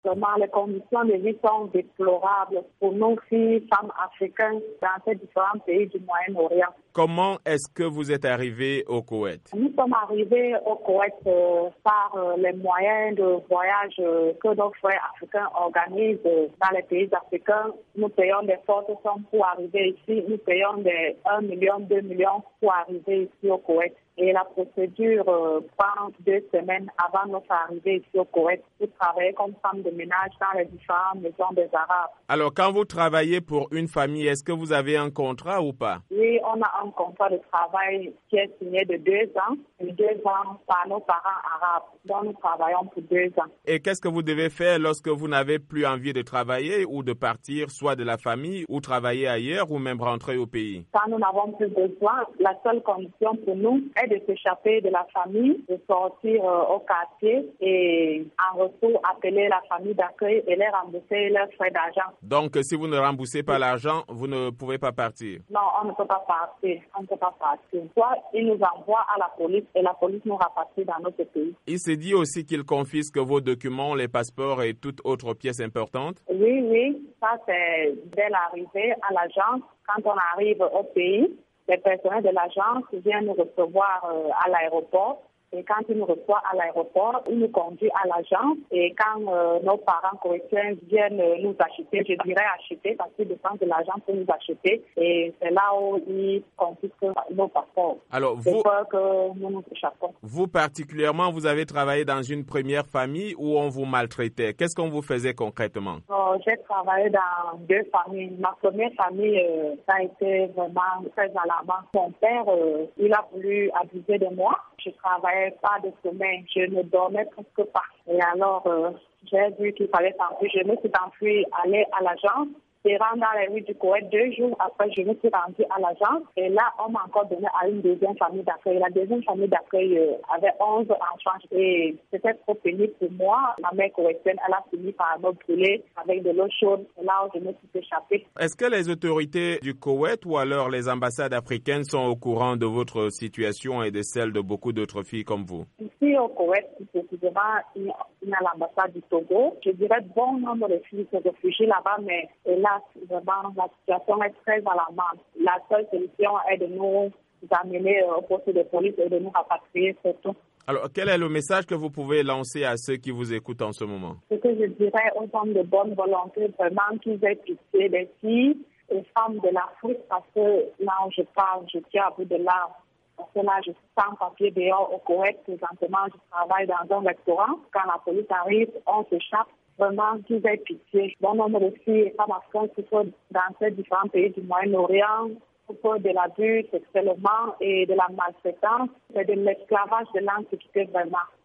Vraiment, les conditions de vie sont déplorables pour nos filles, femmes africaines dans ces différents pays du Moyen-Orient. Comment est-ce que vous êtes arrivé au Koweït? Nous sommes arrivés au Koweït par les moyens de voyage que nos frères africains organisent dans les pays africains. Nous payons des fortes sommes pour arriver ici. Nous payons des 1 million, 2 millions pour arriver ici au Koweït. Et la procédure prend 2 semaines avant notre arrivée ici au Koweït pour travailler comme femme de ménage dans les différentes maisons des Arabes. Alors, quand vous travaillez pour une famille, est-ce que vous avez un contrat ou pas? Oui, on a un contrat de travail qui est signé de 2 ans, et 2 ans par nos parents arabes. Donc, nous travaillons pour 2 ans. Et qu'est-ce que vous devez faire lorsque vous n'avez plus envie de travailler ou de partir, soit de la famille, ou travailler ailleurs, ou même rentrer au pays? Quand nous n'avons plus besoin, la seule condition pour nous est de s'échapper de la famille, de sortir au quartier et en retour appeler la famille d'accueil et les rembourser leurs frais d'argent. Donc, si vous ne remboursez pas l'argent, vous ne pouvez pas partir? Non, on ne peut pas partir. On ne peut pas partir. Soit ils nous envoient à la police et la police nous rapatrie dans notre pays. Il s'est dit aussi qu'il confisque vos documents, les passeports et toute autre pièce importante? Oui. Ça, c'est dès l'arrivée à l'agence. Quand on arrive au pays, les personnels de l'agence viennent nous recevoir à l'aéroport. Et quand ils nous reçoivent à l'aéroport, ils nous conduisent à l'agence. Et quand nos parents koweïtiens viennent nous acheter, je dirais acheter, parce qu'ils dépendent de l'agence pour nous acheter. Et c'est là où ils confisquent nos passeports. Alors, c'est peur que nous nous échappons. Vous particulièrement, vous avez travaillé dans une première famille où on vous maltraitait. Qu'est-ce qu'on vous faisait concrètement? J'ai travaillé dans 2 familles. Ma première famille, ça a été vraiment très alarmant. Mon père, il a voulu abuser de moi. Je travaillais pas de sommeil, je ne dormais presque pas. Et alors, j'ai vu qu'il fallait s'enfuir. Je me suis enfuie, aller à l'agence. Et rentre dans les rues du Koweït. 2 jours après, je me suis rendue à l'agence. Et là, on m'a encore donné à une deuxième famille d'accueil. La deuxième famille d'accueil avait 11 enfants. Et c'était trop pénible pour moi. Ma mère koweïtienne, elle a fini par me brûler avec de l'eau chaude. Et là, je me suis échappée. Est-ce que les autorités du Koweït ou alors les ambassades africaines sont au courant de votre situation et de celle de beaucoup d'autres filles comme vous? Ici au Koweït, précisément, il y a l'ambassade du Togo. Je dirais bon nombre de filles se réfugient là-bas, mais là, vraiment, la situation est très alarmante. La seule solution est de nous amener au poste de police et de nous rapatrier, c'est tout. Alors, quel est le message que vous pouvez lancer à ceux qui vous écoutent en ce moment? Ce que je dirais aux hommes de bonne volonté, vraiment qu'ils aient pitié des filles et femmes de l'Afrique, parce que là où je parle, je tiens à bout de larmes. Parce que là, je suis sans papier dehors au Koweït. Présentement, je travaille dans un restaurant. Quand la police arrive, on s'échappe. Vraiment, qu'ils aient pitié. Bon nombre de filles et femmes africaines qui sont dans ces différents pays du Moyen-Orient, souffrent de l'abus sexuellement et de la maltraitance et de l'esclavage de l'Antiquité vraiment.